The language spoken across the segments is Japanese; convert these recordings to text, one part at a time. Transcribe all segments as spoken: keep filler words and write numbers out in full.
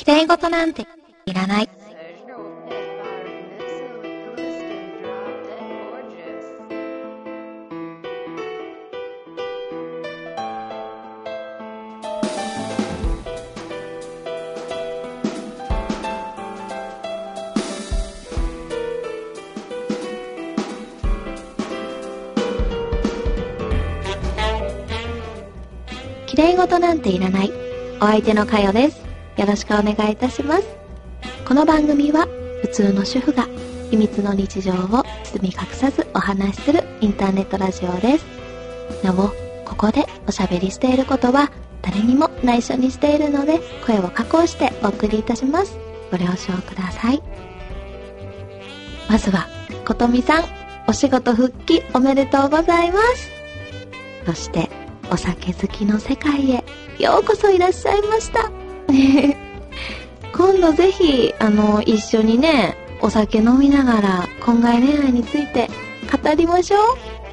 綺麗事なんていらない。綺麗事なんていらない。お相手のかよです。よろしくお願いいたします。この番組は普通の主婦が秘密の日常を包み隠さずお話しするインターネットラジオです。なお、ここでおしゃべりしていることは誰にも内緒にしているので、声を加工してお送りいたします。ご了承ください。まずはことみさん、お仕事復帰おめでとうございます。そしてお酒好きの世界へようこそいらっしゃいました。今度ぜひあの一緒にね、お酒飲みながら婚外恋愛について語りましょう。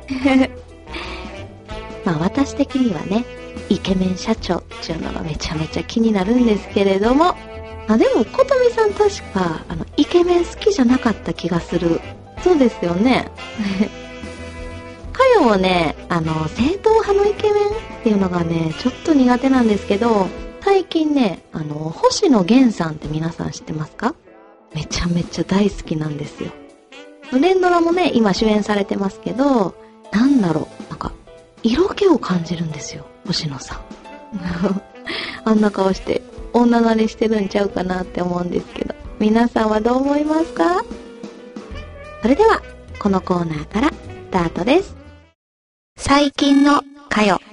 まあ私的にはね、イケメン社長っていうのがめちゃめちゃ気になるんですけれども、あでもことみさん確かあのイケメン好きじゃなかった気がする。そうですよね。かよもね、あの正統派のイケメンっていうのがねちょっと苦手なんですけど、最近ね、あの星野源さんって皆さん知ってますか？めちゃめちゃ大好きなんですよ。連ドラもね今主演されてますけど、なんだろう、なんか色気を感じるんですよ、星野さん。あんな顔して女慣れしてるんちゃうかなって思うんですけど、皆さんはどう思いますか？それではこのコーナーからスタートです。最近のかよ。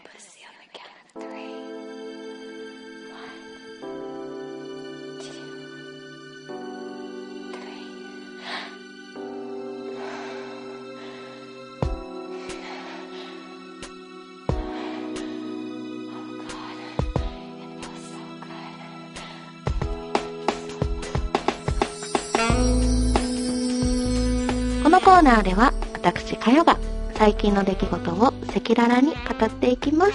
このコーナーでは私かよが最近の出来事を赤裸々に語っていきます。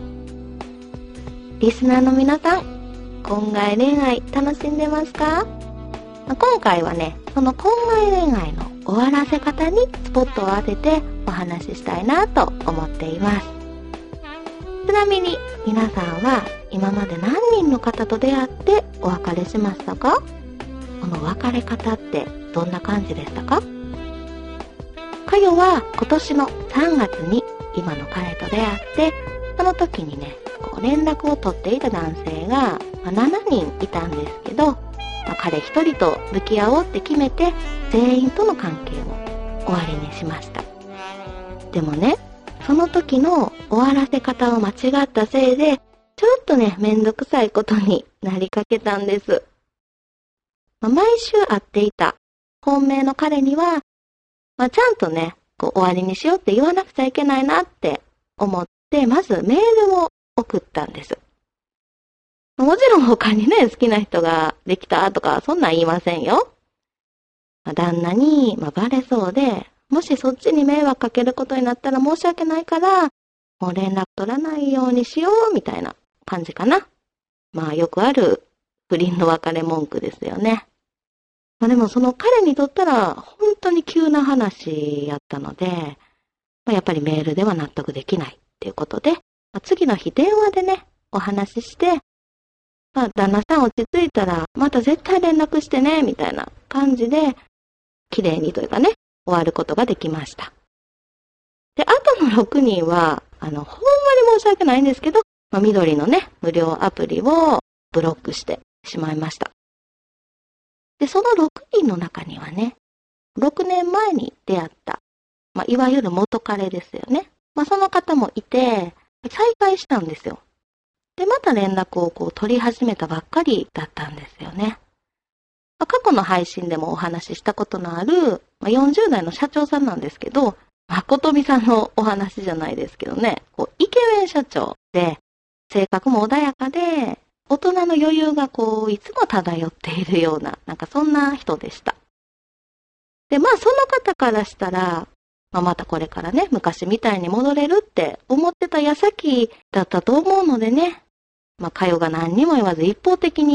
リスナーの皆さん、婚外恋愛楽しんでますか？今回はね、その婚外恋愛の終わらせ方にスポットを当ててお話ししたいなと思っています。ちなみに皆さんは今まで何人の方と出会ってお別れしましたか？この別れ方ってどんな感じでしたか？かよは今年のさんがつに今の彼と出会って、その時にね、こう連絡を取っていた男性が、まあ、しちにんいたんですけど、まあ、彼一人と向き合おうって決めて全員との関係を終わりにしました。でもね、その時の終わらせ方を間違ったせいでちょっとね、めんどくさいことになりかけたんです。まあ、毎週会っていた本命の彼には、まあ、ちゃんとね、こう終わりにしようって言わなくちゃいけないなって思って、まずメールを送ったんです。もちろん他にね、好きな人ができたとか、そんなん言いませんよ。まあ、旦那に、まあ、バレそうで、もしそっちに迷惑かけることになったら申し訳ないから、もう連絡取らないようにしよう、みたいな感じかな。まあよくある不倫の別れ文句ですよね。まあ、でもその彼にとったら本当に急な話やったので、まあ、やっぱりメールでは納得できないっていうことで、まあ、次の日電話でね、お話しして、まあ、旦那さん落ち着いたらまた絶対連絡してね、みたいな感じで、綺麗にというかね、終わることができました。で、あとのろくにんは、あの、ほんまに申し訳ないんですけど、まあ、緑のね、無料アプリをブロックしてしまいました。で、そのろくにんの中にはね、ろくねんまえに出会った、まあ、いわゆる元彼ですよね。まあ、その方もいて、再会したんですよ。で、また連絡をこう取り始めたばっかりだったんですよね。まあ、過去の配信でもお話ししたことのある、まあ、よんじゅうだいの社長さんなんですけど、まことみさんのお話じゃないですけどね、こうイケメン社長で、性格も穏やかで、大人の余裕がこう、いつも漂っているような、なんかそんな人でした。で、まあその方からしたら、まあ、またこれからね、昔みたいに戻れるって思ってた矢先だったと思うのでね、まあかよが何にも言わず一方的に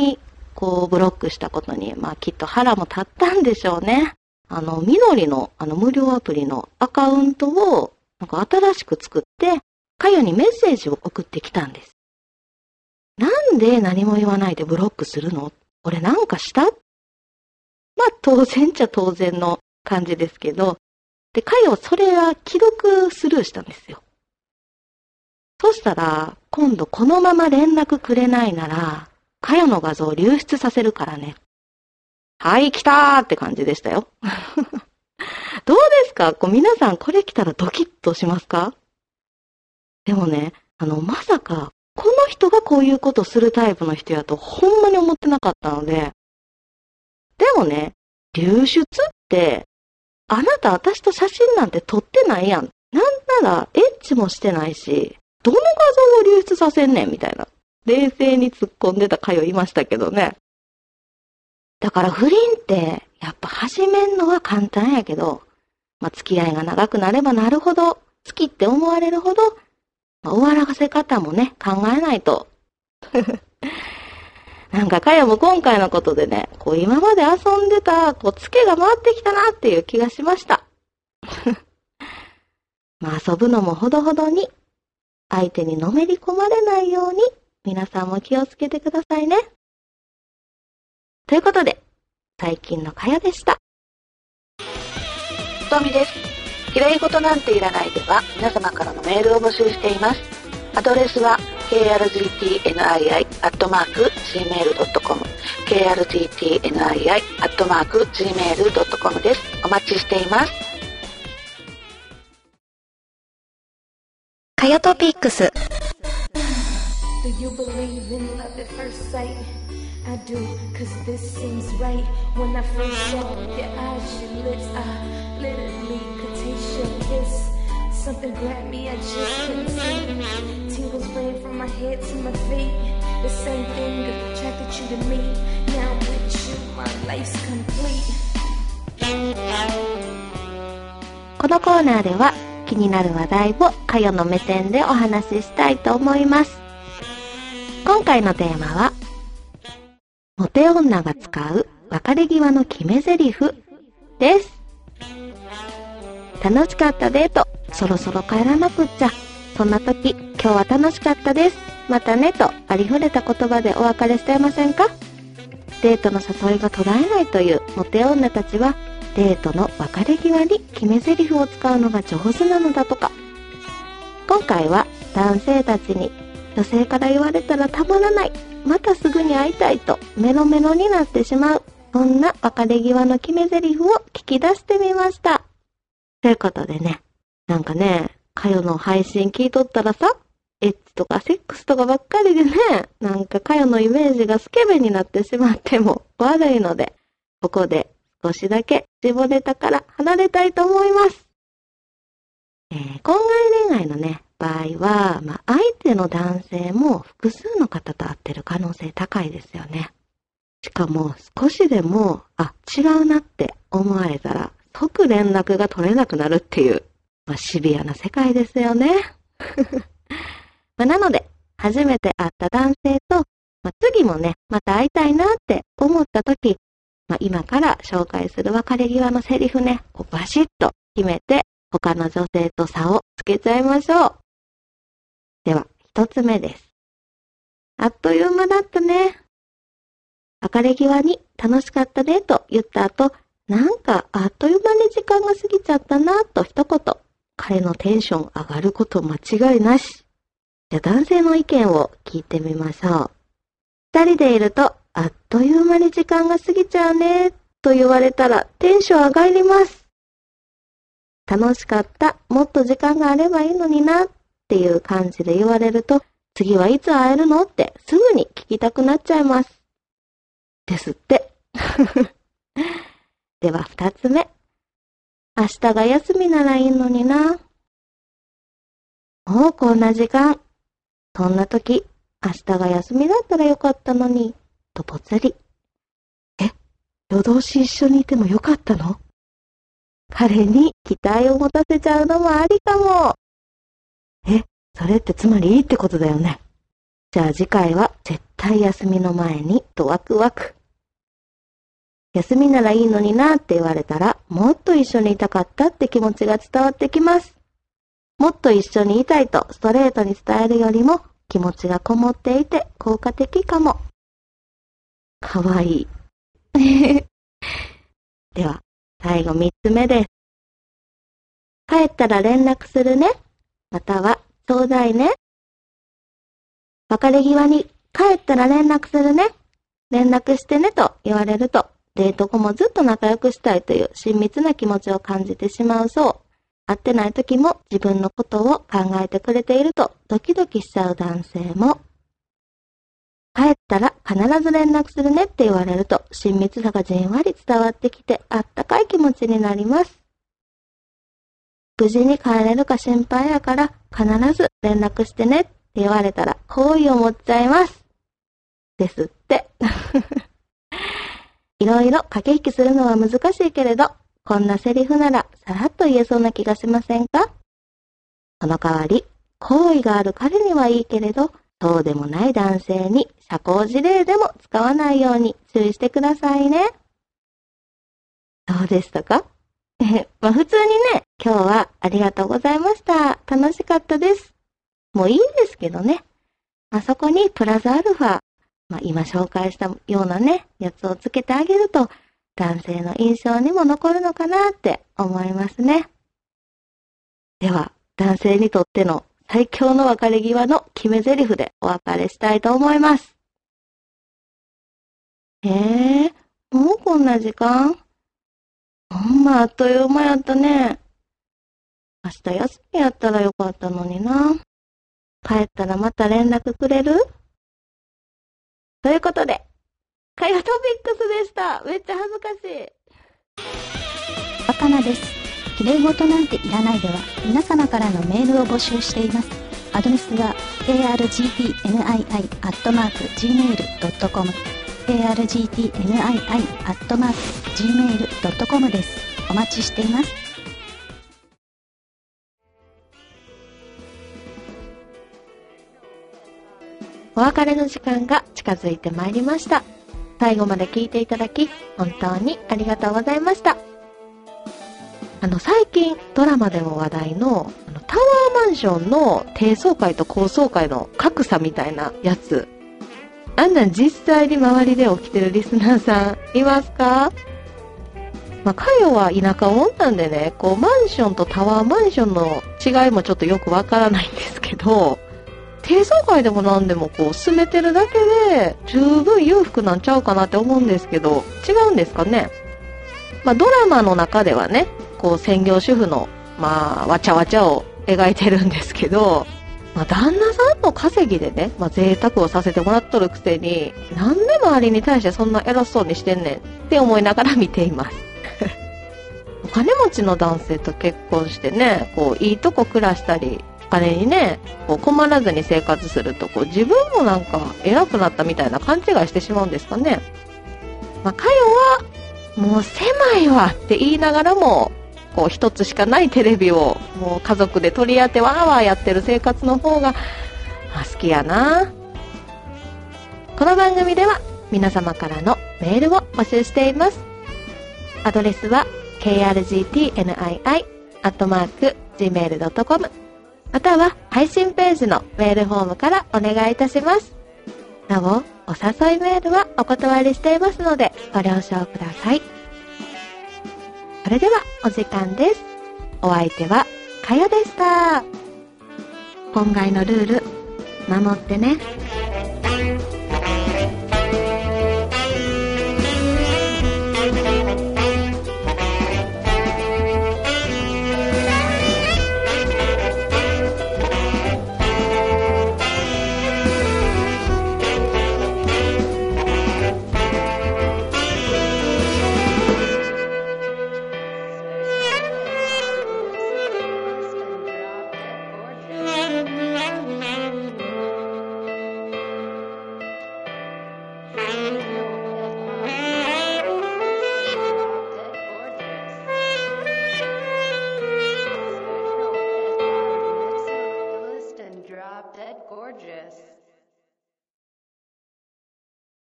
こうブロックしたことに、まあきっと腹も立ったんでしょうね。あの、緑のあの無料アプリのアカウントをなんか新しく作って、かよにメッセージを送ってきたんです。なんで何も言わないでブロックするの？俺なんかした？まあ当然っちゃ当然の感じですけど、で、かよそれは既読スルーしたんですよ。そしたら、今度このまま連絡くれないなら、かよの画像を流出させるからね。はい、来たーって感じでしたよ。どうですか？こう皆さんこれ来たらドキッとしますか？でもね、あの、まさか、この人がこういうことするタイプの人やとほんまに思ってなかったので、でもね、流出って、あなた私と写真なんて撮ってないやん。なんならエッチもしてないし、どの画像を流出させんねんみたいな。冷静に突っ込んでたかよいましたけどね。だから不倫って、やっぱ始めんのは簡単やけど、まあ、付き合いが長くなればなるほど、好きって思われるほど、まあ、終わらせ方もね、考えないと。なんかかよも今回のことでね、こう今まで遊んでた、こうツケが回ってきたなっていう気がしました。まあ遊ぶのもほどほどに、相手にのめり込まれないように、皆さんも気をつけてくださいね。ということで、最近のかよでした。 とみです。きれいごとなんていらないでは皆様からのメールを募集しています。アドレスは ケーアールジーティーエヌアイアイ アットマーク ジーメールドットコム ケーアールジーティーエヌアイアイ アットマーク ジーメールドットコム です。お待ちしています。 かよトピックス。 Do you believe in love at first sight? I do, cause this seems right. When I first saw your eyes, your lips, I literally could taste your kiss. Something grabbed me, I just couldn't see. Tingles ran from my head to my feet. The same thing attracted you to me. Now with you, my life's complete. このコーナーでは気になる話題をかよの目線でお話ししたいと思います。今回のテーマは、モテ女が使う別れ際の決め台詞です。楽しかったデート、そろそろ帰らなくっちゃ。そんな時、今日は楽しかったです。またねとありふれた言葉でお別れしていませんか？デートの誘いが途絶えないというモテ女たちは、デートの別れ際に決め台詞を使うのが上手なのだとか。今回は男性たちに女性から言われたらたまらない、またすぐに会いたいとメロメロになってしまう、そんな別れ際の決め台詞を聞き出してみました。ということでね、なんかね、かよの配信聞いとったらさ、エッチとかセックスとかばっかりでね、なんかかよのイメージがスケベになってしまっても悪いので、ここで少しだけ絞れたから離れたいと思います。えー、婚外恋愛のね、場合は、まあ、相手の男性も複数の方と会ってる可能性高いですよね。しかも少しでも、あ、違うなって思われたら、即連絡が取れなくなるっていう、まあ、シビアな世界ですよね。まあ、なので、初めて会った男性と、まあ、次もね、また会いたいなって思ったとき、まあ、今から紹介する別れ際のセリフね、こうバシッと決めて、他の女性と差をつけちゃいましょう。では、一つ目です。あっという間だったね。別れ際に楽しかったねと言った後、なんかあっという間に時間が過ぎちゃったなと一言、彼のテンション上がること間違いなし。じゃあ男性の意見を聞いてみましょう。二人でいると、あっという間に時間が過ぎちゃうねと言われたらテンション上がります。楽しかった、もっと時間があればいいのになっていう感じで言われると、次はいつ会えるのってすぐに聞きたくなっちゃいます。ですって。では二つ目。明日が休みならいいのにな。もうこんな時間。そんな時、明日が休みだったらよかったのに、とぽつり。え、夜通し一緒にいてもよかったの？彼に期待を持たせちゃうのもありかも。え、それってつまりいいってことだよね。じゃあ次回は絶対休みの前にとワクワク。休みならいいのになって言われたら、もっと一緒にいたかったって気持ちが伝わってきます。もっと一緒にいたいとストレートに伝えるよりも、気持ちがこもっていて効果的かも。かわいい。では、最後三つ目です。帰ったら連絡するね。または、ちょうだいね。別れ際に、帰ったら連絡するね。連絡してねと言われると、デート後もずっと仲良くしたいという親密な気持ちを感じてしまうそう。会ってない時も自分のことを考えてくれているとドキドキしちゃう男性も、帰ったら必ず連絡するねって言われると親密さがじんわり伝わってきてあったかい気持ちになります。無事に帰れるか心配やから必ず連絡してねって言われたら好意を持っちゃいます。ですって。いろいろ駆け引きするのは難しいけれど、こんなセリフならさらっと言えそうな気がしませんか？その代わり、好意がある彼にはいいけれど、そうでもない男性に社交辞令でも使わないように注意してくださいね。どうでしたか？まあ普通にね、今日はありがとうございました。楽しかったです。もういいんですけどね。あそこにプラスアルファ、まあ、今紹介したようなね、やつをつけてあげると、男性の印象にも残るのかなって思いますね。では、男性にとっての最強の別れ際の決め台詞でお別れしたいと思います。えー、もうこんな時間？ほんまあっという間やったね。明日休みやったらよかったのにな。帰ったらまた連絡くれる？ということで、かよトピックスでした。めっちゃ恥ずかしい。 バカなです。綺麗事なんていらないでは、皆様からのメールを募集しています。アドレスは ケーアールジーティーエヌアイアイ アットマーク ジーメール ドットコム ケーアールジーティーエヌアイアイ アットマーク ジーメール ドットコム です。お待ちしています。 お別れの時間が近づいてまいりました。最後まで聞いていただき、本当にありがとうございました。あの、最近ドラマでも話題の、あのタワーマンションの低層階と高層階の格差みたいなやつ。あんなん実際に周りで起きてるリスナーさんいますか？まあ、かよは田舎者なんでね、こう、マンションとタワーマンションの違いもちょっとよくわからないんですけど、低層階でもなんでもこう住めてるだけで十分裕福なんちゃうかなって思うんですけど、違うんですかね。まあドラマの中ではね、こう専業主婦のまあわちゃわちゃを描いてるんですけど、まあ旦那さんの稼ぎでね、まあ贅沢をさせてもらっとるくせに、なんで周りに対してそんな偉そうにしてんねんって思いながら見ています。お金持ちの男性と結婚してね、こういいとこ暮らしたり、お金にね、こう困らずに生活すると、こう自分もなんか偉くなったみたいな勘違いしてしまうんですかね。まあ、かよは、もう狭いわって言いながらも、こう一つしかないテレビを、もう家族で取り当てわーわーやってる生活の方が、まあ、好きやな。この番組では、皆様からのメールを募集しています。アドレスは、ケーアールジーティーエヌアイアイ アットマーク ジーメール ドットコム または配信ページのメールフォームからお願いいたします。なお、お誘いメールはお断りしていますのでご了承ください。それではお時間です。お相手はかよでした。今回のルール守ってね。